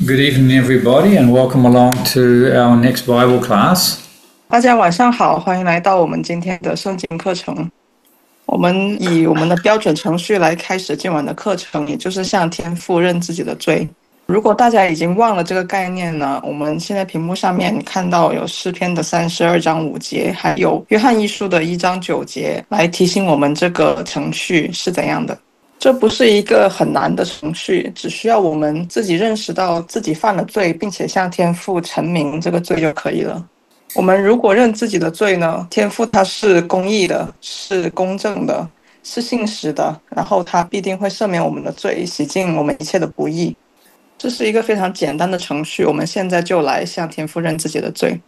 Good evening, everybody, and welcome along to our next Bible class. 大家晚上好，欢迎来到我们今天的圣经课程。我们以我们的标准程序来开始今晚的课程，也就是向天父认自己的罪。如果大家已经忘了这个概念呢，我们现在屏幕上面看到有诗篇的32章5节，还有约翰一书的1章9节，来提醒我们这个程序是怎样的。这不是一个很难的程序，只需要我们自己认识到自己犯了罪，并且向天父陈明这个罪就可以了。我们如果认自己的罪呢，天父他是公义的，是公正的，是信实的，然后他必定会赦免我们的罪，洗净我们一切的不义。这是一个非常简单的程序，我们现在就来向天父认自己的罪。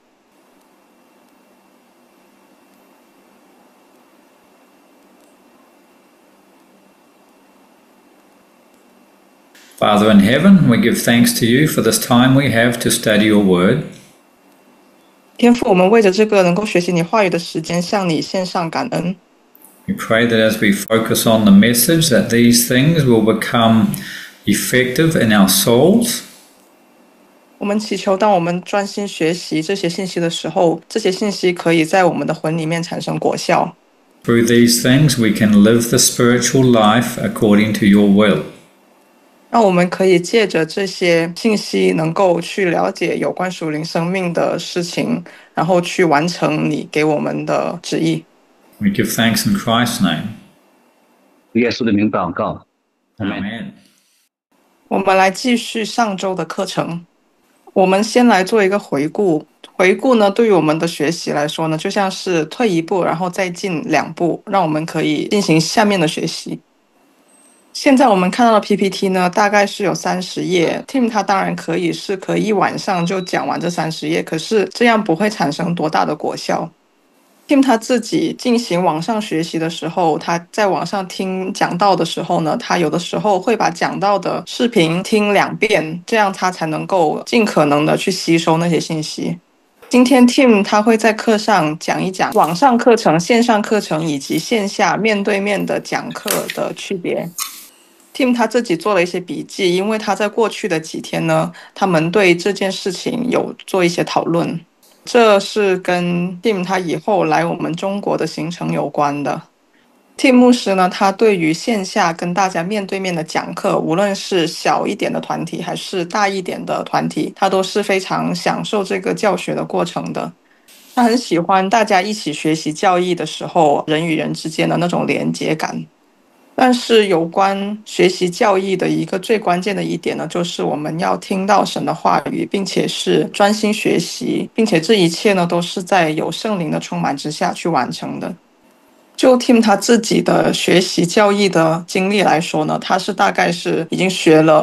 Father in heaven, we give thanks to you for this time we have to study your word. 天父，我们为着这个能够学习你话语的时间，向你献上感恩。 We pray that as we focus on the message, that these things will become effective in our souls. 我们祈求，当我们专心学习这些信息的时候，这些信息可以在我们的魂里面产生果效。 Through these things, we can live the spiritual life according to your will. 让我们可以借着这些信息，能够去了解有关属灵生命的事情，然后去完成你给我们的旨意。 We give thanks in Christ's name. 耶稣的名祷告 Amen. 我们来继续上周的课程。我们先来做一个回顾。回顾呢，对于我们的学习来说呢，就像是退一步，然后再进2步，让我们可以进行下面的学习。现在我们看到的 PPT 呢，大概是有30页。Tim 他当然可以一晚上就讲完这30页，可是这样不会产生多大的果效。Tim 他自己进行网上学习的时候，他在网上听讲道的时候呢，他有的时候会把讲道的视频听2遍，这样他才能够尽可能的去吸收那些信息。今天 Tim 他会在课上讲一讲网上课程、线上课程以及线下面对面的讲课的区别。Tim 他自己做了一些笔记，因为他在过去的几天呢，他们对这件事情有做一些讨论。这是跟 Tim 他以后来我们中国的行程有关的。Tim 牧师呢，他对于线下跟大家面对面的讲课，无论是小一点的团体还是大一点的团体，他都是非常享受这个教学的过程的。他很喜欢大家一起学习教义的时候，人与人之间的那种连结感。但是有关学习教义的一个最关键的一点呢，就是我们要听到神的话语，并且是专心学习，并且这一切呢都是在有圣灵的充满之下去完成的。就 Tim 他自己的学习教义的经历来说呢，他是大概是已经学了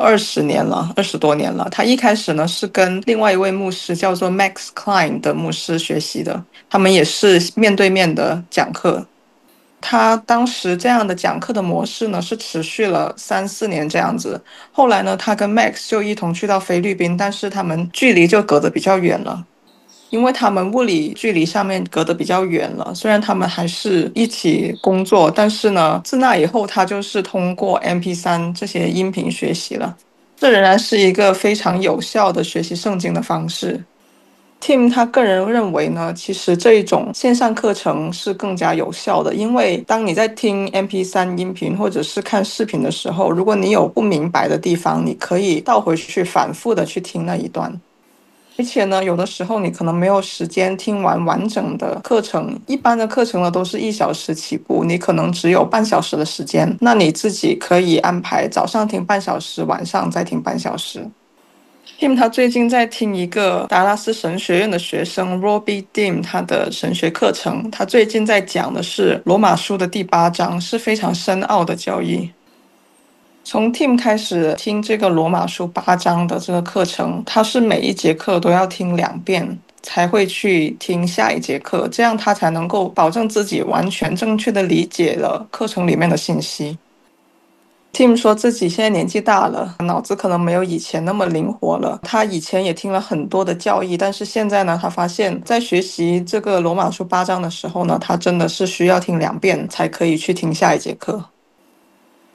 20多年了。他一开始呢是跟另外一位牧师叫做 Max Klein 的牧师学习的，他们也是面对面的讲课。他当时这样的讲课的模式呢，是持续了3-4年这样子。后来呢，他跟 Max 就一同去到菲律宾，但是他们距离就隔得比较远了，因为他们物理距离上面隔得比较远了。虽然他们还是一起工作，但是呢，自那以后，他就是通过 MP3 这些音频学习了。这仍然是一个非常有效的学习圣经的方式。Tim 他个人认为呢，其实这一种线上课程是更加有效的，因为当你在听 MP3 音频或者是看视频的时候，如果你有不明白的地方，你可以倒回去反复的去听那一段。而且呢，有的时候你可能没有时间听完完整的课程，一般的课程呢都是1小时起步，你可能只有半小时的时间，那你自己可以安排早上听半小时，晚上再听半小时。Tim 他最近在听一个达拉斯神学院的学生 Robbie Dim 他的神学课程，他最近在讲的是罗马书的第8章，是非常深奥的教义。从 Tim 开始听这个罗马书8章的这个课程，他是每一节课都要听2遍，才会去听下一节课，这样他才能够保证自己完全正确的理解了课程里面的信息。Tim 说自己现在年纪大了，脑子可能没有以前那么灵活了。他以前也听了很多的教义，但是现在呢，他发现在学习这个罗马书8章的时候呢，他真的是需要听2遍才可以去听下一节课。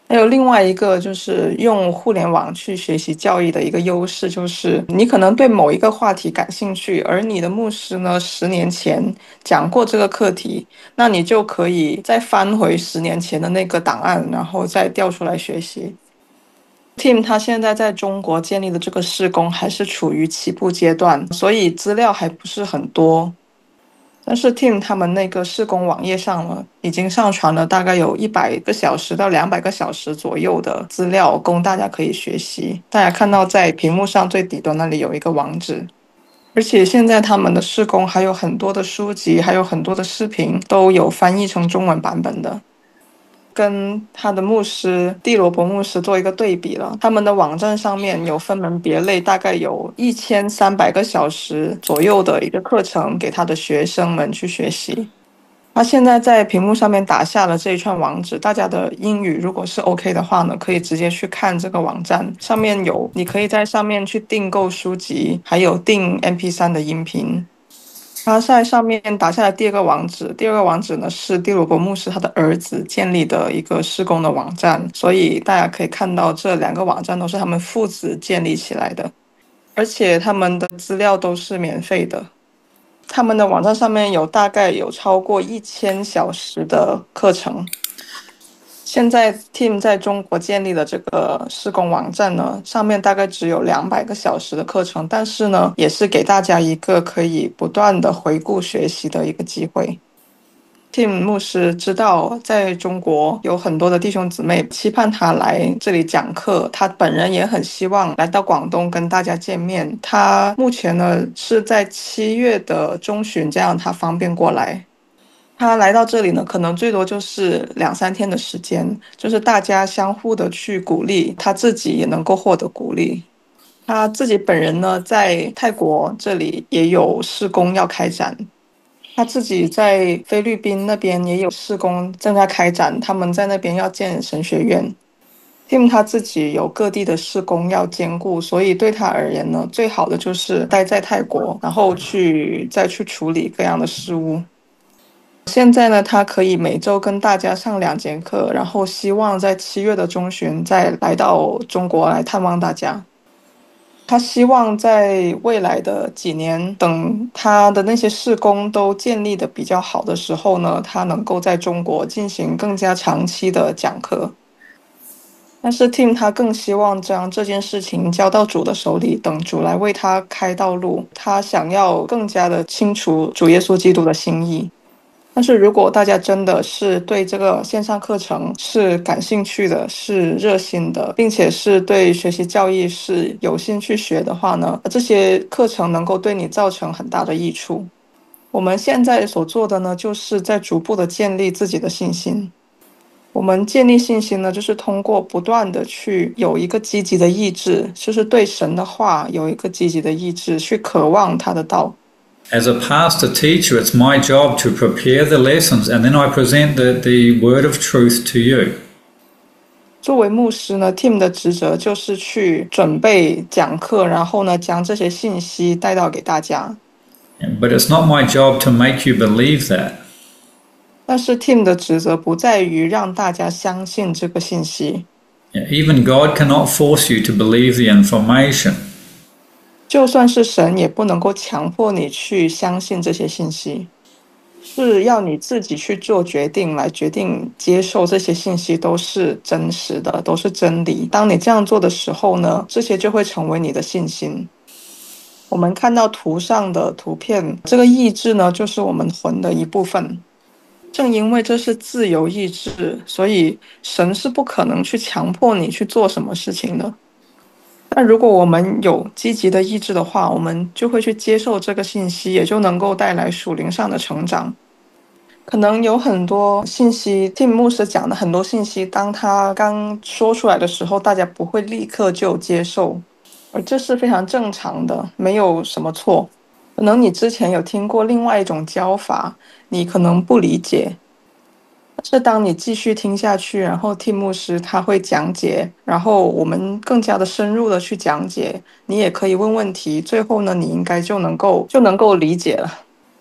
还有另外一个就是用互联网去学习教育的一个优势，就是你可能对某一个话题感兴趣，而你的牧师呢10年前讲过这个课题，那你就可以再翻回10年前的那个档案，然后再调出来学习。Tim 他现在在中国建立的这个事工还是处于起步阶段，所以资料还不是很多。但是 Tim 他们那个施工网页上呢，已经上传了大概有100个小时到200个小时左右的资料，供大家可以学习。大家看到在屏幕上最底端那里有一个网址，而且现在他们的施工还有很多的书籍，还有很多的视频都有翻译成中文版本的。跟他的牧师蒂罗伯牧师做一个对比了，他们的网站上面有分门别类，大概有1300个小时左右的一个课程给他的学生们去学习。他现在在屏幕上面打下了这一串网址，大家的英语如果是 OK 的话呢，可以直接去看这个网站，上面有你可以在上面去订购书籍，还有订 MP3的音频。他在上面打下来第二个网址，第二个网址呢是蒂鲁伯牧师他的儿子建立的一个施工的网站，所以大家可以看到这2个网站都是他们父子建立起来的，而且他们的资料都是免费的。他们的网站上面大概有超过1000小时的课程。现在 Tim 在中国建立的这个施工网站呢，上面大概只有200个小时的课程，但是呢，也是给大家一个可以不断的回顾学习的一个机会。Tim 牧师知道在中国有很多的弟兄姊妹期盼他来这里讲课，他本人也很希望来到广东跟大家见面。他目前呢是在7月的中旬，这样他方便过来。他来到这里呢，可能最多就是2、3天的时间，就是大家相互的去鼓励，他自己也能够获得鼓励。他自己本人呢，在泰国这里也有事工要开展，他自己在菲律宾那边也有事工正在开展，他们在那边要建神学院。Tim 他自己有各地的事工要兼顾，所以对他而言呢，最好的就是待在泰国，然后再去处理各样的事务。现在呢，他可以每周跟大家上2节课，然后希望在7月的中旬再来到中国来探望大家。他希望在未来的几年，等他的那些事工都建立的比较好的时候呢，他能够在中国进行更加长期的讲课。但是 Tim 他更希望将这件事情交到主的手里，等主来为他开道路。他想要更加的清楚主耶稣基督的心意。但是如果大家真的是对这个线上课程是感兴趣的，是热心的，并且是对学习教义是有兴趣学的话呢，这些课程能够对你造成很大的益处。我们现在所做的呢，就是在逐步的建立自己的信心。我们建立信心呢，就是通过不断的去有一个积极的意志，就是对神的话有一个积极的意志，去渴望他的道。 As a pastor teacher, it's my job to prepare the lessons and then I present the word of truth to you. 作为牧师呢 ，Tim 的职责就是去准备讲课，然后呢，将这些信息带到给大家。 But it's not my job to make you believe that. 但是 Tim 的职责不在于让大家相信这个信息。 Even God cannot force you to believe the information. 就算是神也不能够强迫你去相信这些信息，是要你自己去做决定，来决定接受这些信息都是真实的，都是真理。当你这样做的时候呢，这些就会成为你的信心。我们看到图上的图片，这个意志呢，就是我们魂的一部分。正因为这是自由意志，所以神是不可能去强迫你去做什么事情的。但如果我们有积极的意志的话，我们就会去接受这个信息，也就能够带来属灵上的成长。可能有很多信息，Tim 牧师讲的很多信息，当他刚说出来的时候，大家不会立刻就接受，而这是非常正常的，没有什么错。可能你之前有听过另外一种教法，你可能不理解。是当你继续听下去，然后Tim牧师他会讲解，然后我们更加的深入的去讲解，你也可以问问题，最后呢，你应该就能够理解了。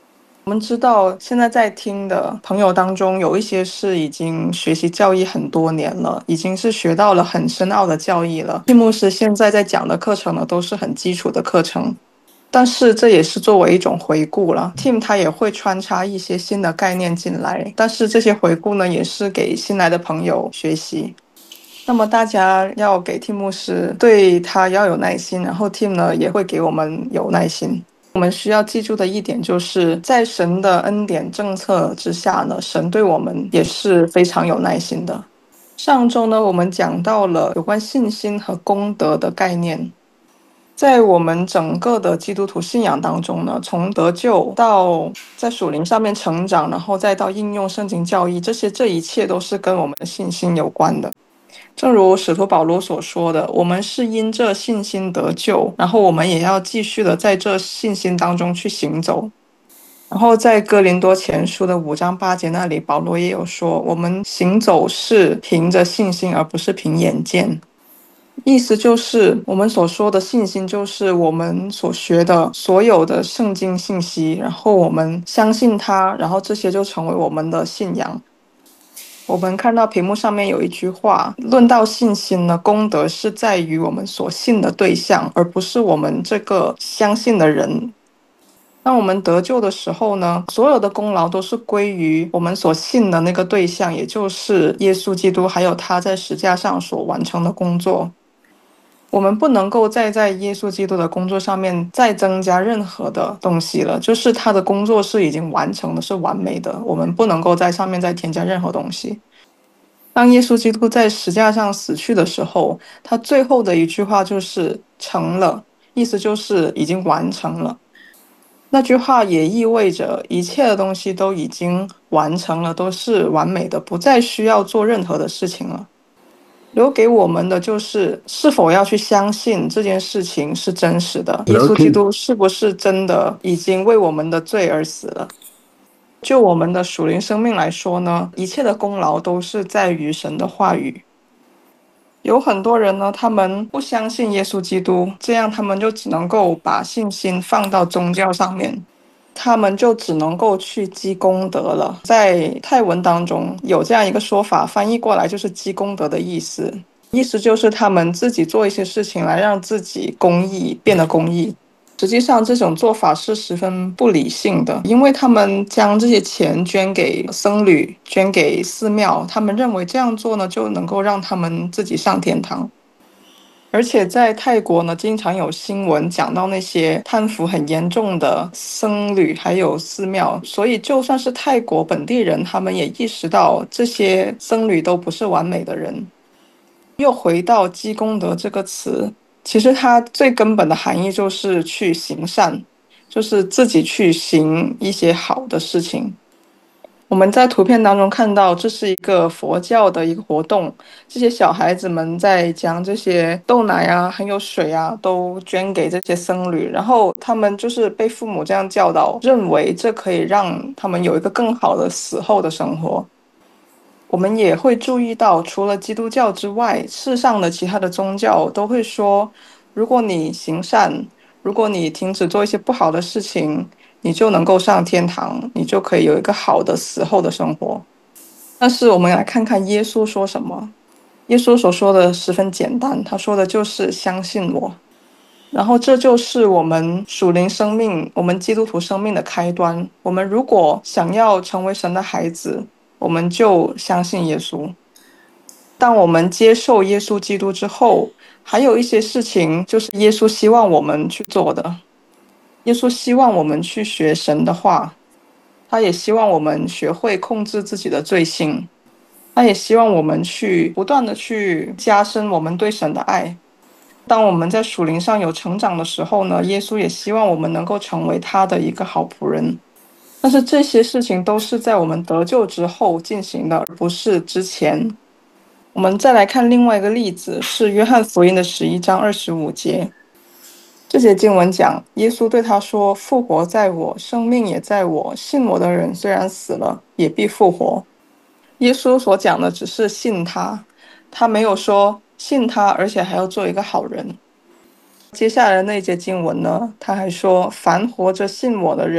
我们知道，现在在听的朋友当中，有一些是已经学习教义很多年了，已经是学到了很深奥的教义了。蒂牧师现在在讲的课程呢，都是很基础的课程，但是这也是作为一种回顾了。Tim 他也会穿插一些新的概念进来，但是这些回顾呢，也是给新来的朋友学习。那么大家要给 Tim 牧师，对他要有耐心，然后 Tim 呢也会给我们有耐心。我们需要记住的一点就是，在神的恩典政策之下呢，神对我们也是非常有耐心的。上周呢，我们讲到了有关信心和功德的概念。在我们整个的基督徒信仰当中呢，从得救到在属灵上面成长，然后再到应用圣经教义，这一切都是跟我们的信心有关的。正如使徒保罗所说的，我们是因这信心得救，然后我们也要继续的在这信心当中去行走。然后在哥林多前书的5章8节那里，保罗也有说，我们行走是凭着信心，而不是凭眼见。意思就是我们所说的信心，就是我们所学的所有的圣经信息，然后我们相信它，然后这些就成为我们的信仰。我们看到屏幕上面有一句话，论到信心呢，功德是在于我们所信的对象，而不是我们这个相信的人。当我们得救的时候呢，所有的功劳都是归于我们所信的那个对象，也就是耶稣基督，还有他在十架上所完成的工作。我们不能够再在耶稣基督的工作上面再增加任何的东西了，就是他的工作是已经完成的，是完美的，我们不能够在上面再添加任何东西。当耶稣基督在十架上死去的时候，他最后的一句话就是成了，意思就是已经完成了。那句话也意味着一切的东西都已经完成了，都是完美的，不再需要做任何的事情了。留给我们的就是是否要去相信这件事情是真实的，耶稣基督是不是真的已经为我们的罪而死了。就我们的属灵生命来说呢，一切的功劳都是在于神的话语。有很多人呢，他们不相信耶稣基督，这样他们就只能够把信心放到宗教上面，他们就只能够去积功德了。在泰文当中有这样一个说法，翻译过来就是积功德的意思，意思就是他们自己做一些事情来让自己公义变得公义。实际上这种做法是十分不理性的，因为他们将这些钱捐给僧侣，捐给寺庙，他们认为这样做呢就能够让他们自己上天堂。而且在泰国呢，经常有新闻讲到那些贪腐很严重的僧侣还有寺庙，所以就算是泰国本地人，他们也意识到这些僧侣都不是完美的人。又回到积功德这个词，其实它最根本的含义就是去行善，就是自己去行一些好的事情。我们在图片当中看到，这是一个佛教的一个活动，这些小孩子们在将这些豆奶啊，还有水啊，都捐给这些僧侣，然后他们就是被父母这样教导，认为这可以让他们有一个更好的死后的生活。我们也会注意到，除了基督教之外，世上的其他的宗教都会说，如果你行善，如果你停止做一些不好的事情，你就能够上天堂，你就可以有一个好的死后的生活。但是我们来看看耶稣说什么。耶稣所说的十分简单，他说的就是相信我。然后这就是我们属灵生命，我们基督徒生命的开端。我们如果想要成为神的孩子，我们就相信耶稣。当我们接受耶稣基督之后，还有一些事情就是耶稣希望我们去做的。耶稣希望我们去学神的话，他也希望我们学会控制自己的罪性，他也希望我们去不断的去加深我们对神的爱。当我们在属灵上有成长的时候呢，耶稣也希望我们能够成为他的一个好仆人。但是这些事情都是在我们得救之后进行的，而不是之前。我们再来看另外一个例子，是约翰福音的11章25节。这节经文讲，耶稣对他说，复活在我，生命也在我，信我的人虽然死了，也必复活。耶稣所讲的只是信他，他没有说信他而且还要做一个好人。接下来的那节经文呢，他还说，凡活着信我的人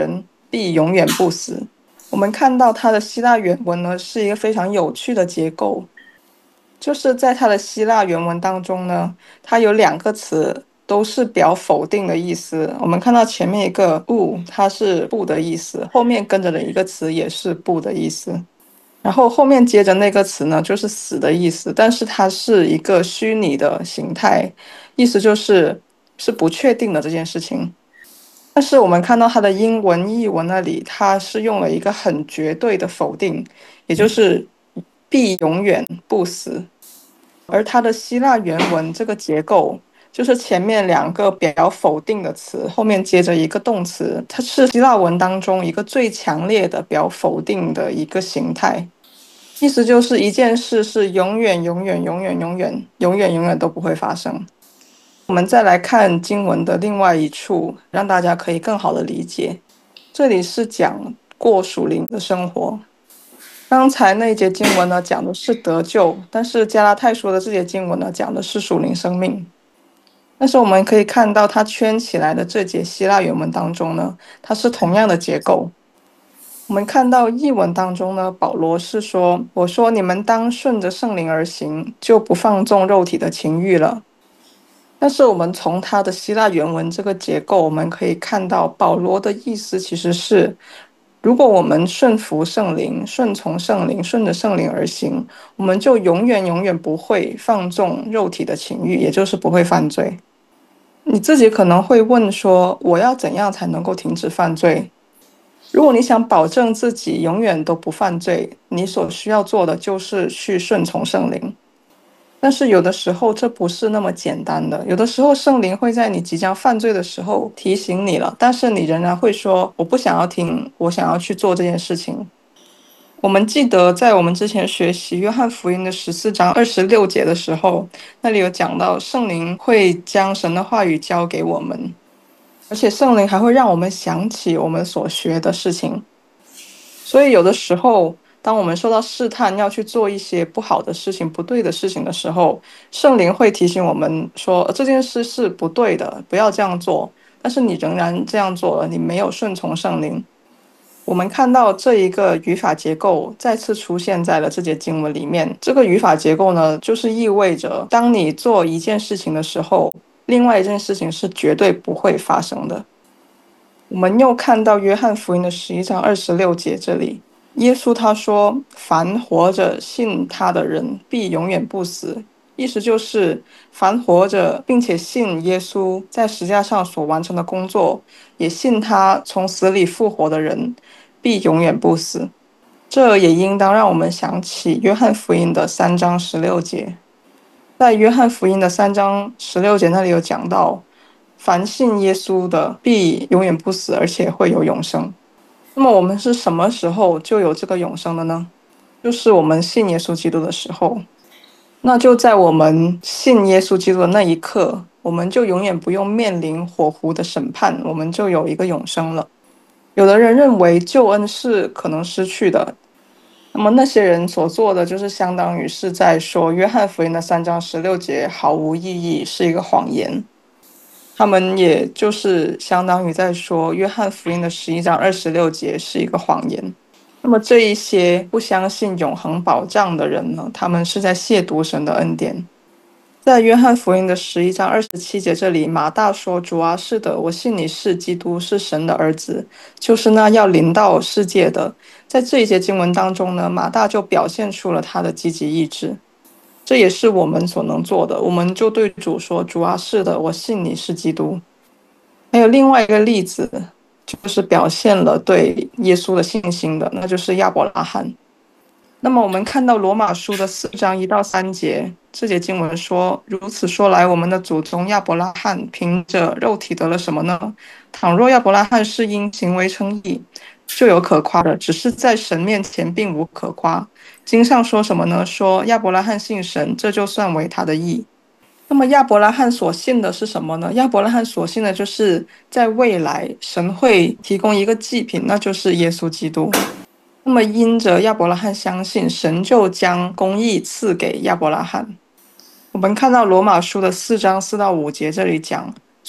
必永远不死。我们看到它的希腊原文呢，是一个非常有趣的结构，就是在它的希腊原文当中呢，它有两个词都是表否定的意思。我们看到前面一个不，它是不的意思，后面跟着的一个词也是不的意思。然后后面接着那个词呢，就是死的意思，但是它是一个虚拟的形态，意思是不确定的这件事情。但是我们看到它的英文译文那里，它是用了一个很绝对的否定，也就是必永远不死。而它的希腊原文这个结构，就是前面两个表否定的词，后面接着一个动词，它是希腊文当中一个最强烈的表否定的一个形态。意思就是一件事是永远、永远、永远、永远、永远、永远都不会发生。我们再来看经文的另外一处，让大家可以更好的理解。这里是讲过属灵的生活。刚才那一节经文呢，讲的是得救，但是加拉太书的这节经文呢，讲的是属灵生命。但是我们可以看到，它圈起来的这节希腊原文当中呢，它是同样的结构。我们看到译文当中呢，保罗是说：“我说你们当顺着圣灵而行，就不放纵肉体的情欲了。”但是我们从它的希腊原文这个结构，我们可以看到保罗的意思其实是：如果我们顺服圣灵、顺从圣灵、顺着圣灵而行，我们就永远永远不会放纵肉体的情欲，也就是不会犯罪。你自己可能会问说：我要怎样才能够停止犯罪？如果你想保证自己永远都不犯罪，你所需要做的就是去顺从圣灵。但是有的时候这不是那么简单的，有的时候圣灵会在你即将犯罪的时候提醒你了，但是你仍然会说我不想要听，我想要去做这件事情。我们记得在我们之前学习约翰福音的14章26节的时候，那里有讲到圣灵会将神的话语交给我们，而且圣灵还会让我们想起我们所学的事情。所以有的时候当我们受到试探要去做一些不好的事情、不对的事情的时候，圣灵会提醒我们说这件事是不对的，不要这样做。但是你仍然这样做了，你没有顺从圣灵。我们看到这一个语法结构再次出现在了这节经文里面。这个语法结构呢，就是意味着当你做一件事情的时候，另外一件事情是绝对不会发生的。我们又看到约翰福音的11章26节这里，耶稣他说：“凡活着信他的人，必永远不死。”意思就是，凡活着并且信耶稣在十字架上所完成的工作，也信他从死里复活的人，必永远不死。这也应当让我们想起约翰福音的3章16节。在约翰福音的3章16节那里有讲到，凡信耶稣的必永远不死，而且会有永生。那么我们是什么时候就有这个永生的呢？就是我们信耶稣基督的时候。那就在我们信耶稣基督的那一刻，我们就永远不用面临火湖的审判，我们就有一个永生了。有的人认为救恩是可能失去的，那么那些人所做的就是相当于是在说约翰福音的3章16节毫无意义，是一个谎言。他们也就是相当于在说约翰福音的11章26节是一个谎言。那么这一些不相信永恒保障的人呢，他们是在亵渎神的恩典。在约翰福音的11章27节这里，马大说：“主啊，是的，我信你是基督，是神的儿子，就是那要临到世界的。”在这一节经文当中呢，马大就表现出了他的积极意志。这也是我们所能做的，我们就对主说：“主啊，是的，我信你是基督。”还有另外一个例子，就是表现了对耶稣的信心的，那就是亚伯拉罕。那么我们看到罗马书的4章1到3节，这节经文说：“如此说来，我们的祖宗亚伯拉罕凭着肉体得了什么呢？倘若亚伯拉罕是因行为称义，就有可夸的，只是在神面前并无可夸。经上说什么呢？说亚伯拉罕信神，这就算为他的义。”那么亚伯拉罕所信的是什么呢？亚伯拉罕所信的就是在未来神会提供一个祭品，那就是耶稣基督。那么因着亚伯拉罕相信，神就将公义赐给亚伯拉罕。我们看到罗马书的4章4到5节这里讲：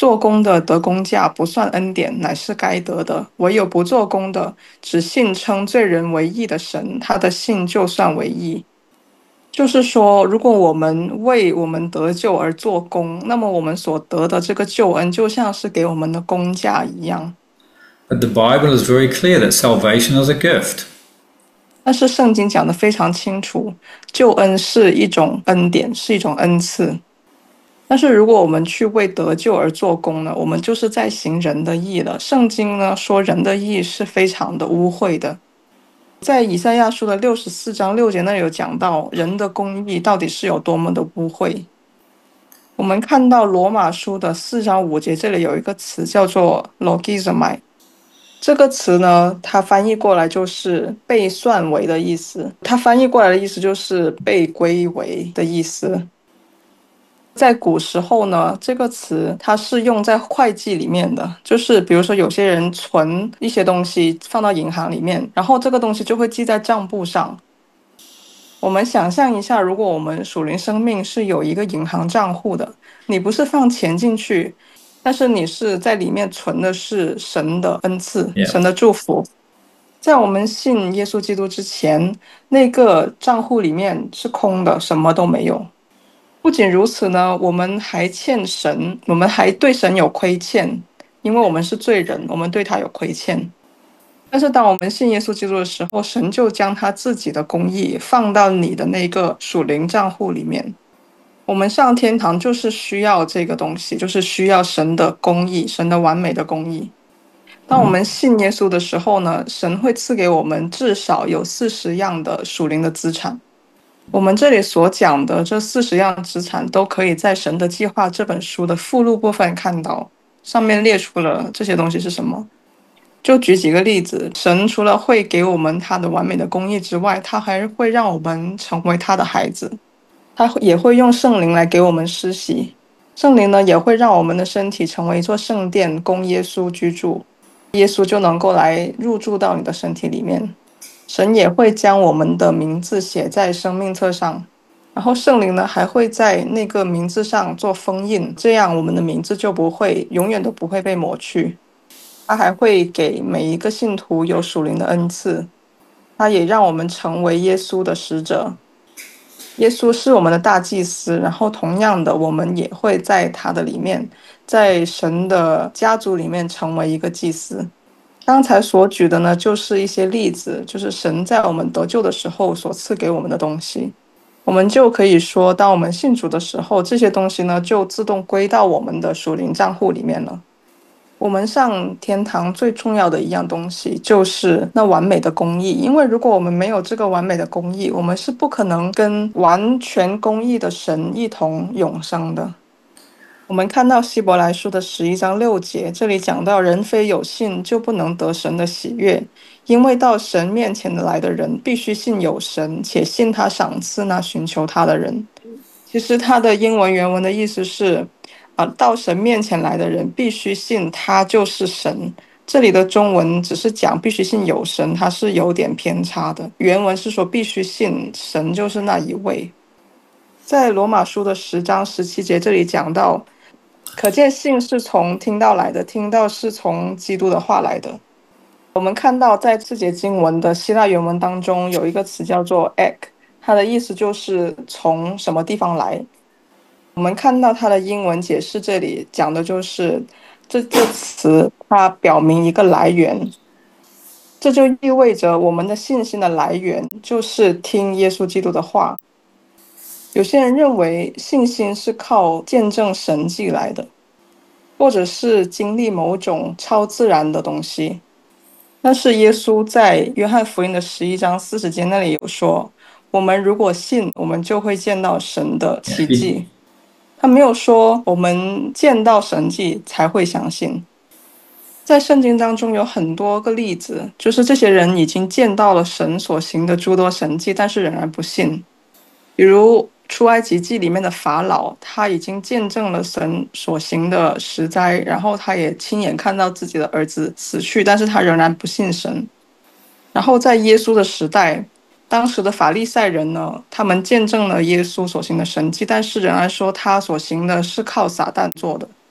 做工的得工价，不算恩典，乃是该得的；唯有不做工的，只信称罪人为义的神，他的信就算为义。就是说，如果我们为我们得救而做工，那么我们所得的这个救恩就像是给我们的工价一样。 But the Bible is very clear that salvation is a gift. 但是圣经讲得非常清楚，救恩是一种恩典，是一种恩赐。但是如果我们去为得救而做工呢，我们就是在行人的义了。圣经呢说人的义是非常的污秽的。在以赛亚书的64章6节那里有讲到人的公义到底是有多么的污秽。我们看到罗马书的4章5节，这里有一个词叫做 logizomai， 这个词呢，它翻译过来就是被算为的意思，它翻译过来的意思就是被归为的意思。在古时候呢，这个词它是用在会计里面的，就是比如说有些人存一些东西放到银行里面，然后这个东西就会记在账簿上。我们想象一下，如果我们属灵生命是有一个银行账户的，你不是放钱进去，但是你是在里面存的是神的恩赐， Yeah. 神的祝福。在我们信耶稣基督之前，那个账户里面是空的，什么都没有。不仅如此呢，我们还欠神，我们还对神有亏欠，因为我们是罪人，我们对他有亏欠。但是当我们信耶稣基督的时候，神就将他自己的公义放到你的那个属灵账户里面。我们上天堂就是需要这个东西，就是需要神的公义，神的完美的公义。当我们信耶稣的时候呢，神会赐给我们至少有40样的属灵的资产。我们这里所讲的这40样资产都可以在《神的计划》这本书的附录部分看到，上面列出了这些东西是什么。就举几个例子，神除了会给我们他的完美的公义之外，他还会让我们成为他的孩子，他也会用圣灵来给我们施洗。圣灵呢，也会让我们的身体成为一座圣殿，供耶稣居住，耶稣就能够来入住到你的身体里面。神也会将我们的名字写在生命册上，然后圣灵呢还会在那个名字上做封印，这样我们的名字就永远都不会被抹去。他还会给每一个信徒有属灵的恩赐，他也让我们成为耶稣的使者。耶稣是我们的大祭司，然后同样的，我们也会在他的里面，在神的家族里面成为一个祭司。刚才所举的呢，就是一些例子，就是神在我们得救的时候所赐给我们的东西。我们就可以说，当我们信主的时候，这些东西呢就自动归到我们的属灵账户里面了。我们上天堂最重要的一样东西就是那完美的公义，因为如果我们没有这个完美的公义，我们是不可能跟完全公义的神一同永生的。我们看到希伯来书的11章6节，这里讲到人非有信就不能得神的喜悦，因为到神面前来的人必须信有神，且信他赏赐那寻求他的人。其实它的英文原文的意思是到神面前来的人必须信他就是神。这里的中文只是讲必须信有神，它是有点偏差的。原文是说必须信神就是那一位。在罗马书的10章17节，这里讲到可见信是从听到来的，听到是从基督的话来的。我们看到在这节经文的希腊原文当中有一个词叫做 ek， 它的意思就是从什么地方来。我们看到它的英文解释，这里讲的就是这词它表明一个来源，这就意味着我们的信心的来源就是听耶稣基督的话。有些人认为信心是靠见证神迹来的，或者是经历某种超自然的东西。但是耶稣在约翰福音的11章40节那里有说，我们如果信，我们就会见到神的奇迹。他没有说我们见到神迹才会相信。在圣经当中有很多个例子，就是这些人已经见到了神所行的诸多神迹，但是仍然不信。比如出埃及记里面的法老，他已经见证了神所行的十灾，然后他也亲眼看到自己的儿子死去，但是他仍然不信神。然后在耶稣的时代，当时的法利赛人呢，他们见证了耶稣所行的神迹，但是仍然说他所行的是靠撒旦做的。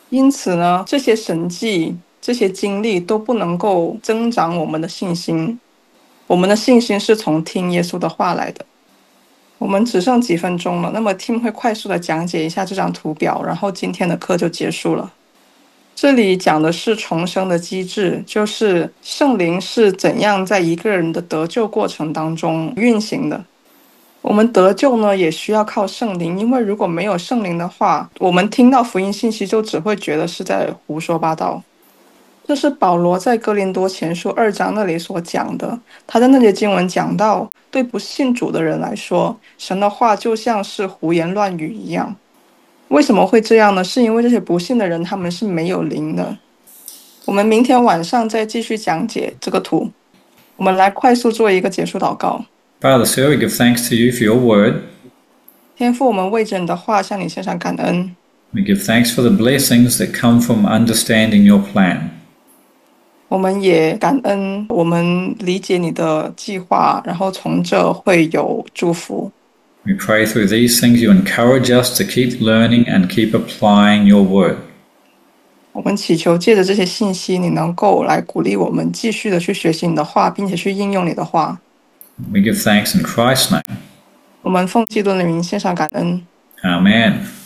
因此呢，这些神迹、这些经历都不能够增长我们的信心。我们的信心是从听耶稣的话来的。我们只剩几分钟了，那么 Tim 会快速的讲解一下这张图表，然后今天的课就结束了。这里讲的是重生的机制，就是圣灵是怎样在一个人的得救过程当中运行的。我们得救呢，也需要靠圣灵，因为如果没有圣灵的话，我们听到福音信息就只会觉得是在胡说八道。这是保罗在哥林多前书2章那里所讲的。他在那节经文讲到，对不信主的人来说，神的话就像是胡言乱语一样。为什么会这样呢？是因为这些不信的人他们是没有灵的。我们明天晚上再继续讲解这个图。我们来快速做一个结束祷告。 Father, Sir, we give thanks to you for your word. 天父，我们为着你的话向你献上感恩。 We give thanks for the blessings that come from understanding your plan. 我们也感恩我们理解你的计划，然后从这会有祝福。 We pray through these things you encourage us to keep learning and keep applying your word. 我们祈求借着这些信息，你能够来鼓励我们继续的去学习你的话，并且去应用你的话。 We give thanks in Christ's name. 我们奉基督的名献上感恩。 Amen.